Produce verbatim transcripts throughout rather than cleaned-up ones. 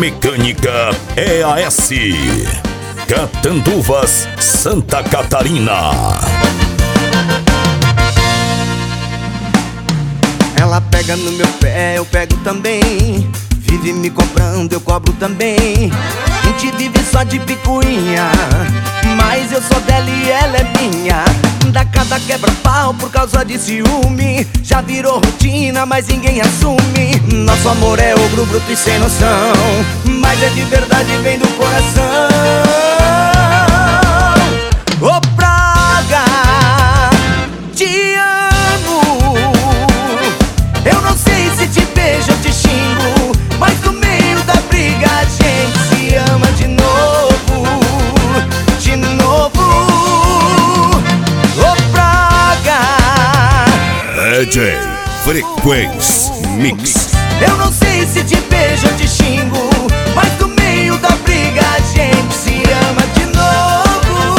Mecânica E A S, Catanduvas, Santa Catarina. Ela pega no meu pé, eu pego também. Vive me cobrando, eu cobro também. A gente vive só de picuinha, mas eu sou dela e ela é minha. Dá cada quebra-pau por causa de ciúme. Já virou rotina, mas ninguém assume. Nosso amor é ogro, bruto e sem noção, mas é de verdade, vem do coração. Ô praga, te amo. Eu não sei se te beijo ou te xingo, mas no meio da briga a gente se ama de novo, de novo. Ô praga, D J Frequência Mix. eu não sei se te beijo ou te xingo, mas no meio da briga a gente se ama de novo.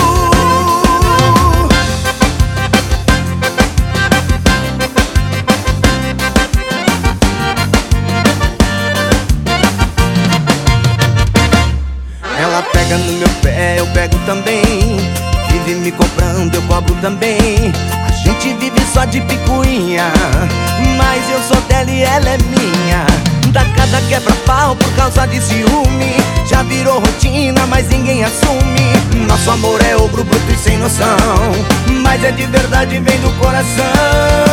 Ela pega no meu pé, eu pego também. Vive me cobrando, eu cobro também. A gente vive só de picuinha, mas eu sou dela e ela é minha. Dá cada quebra-pau por causa de ciúme. Já virou rotina, mas ninguém assume. Nosso amor é ogro, bruto e sem noção, mas é de verdade, vem do coração.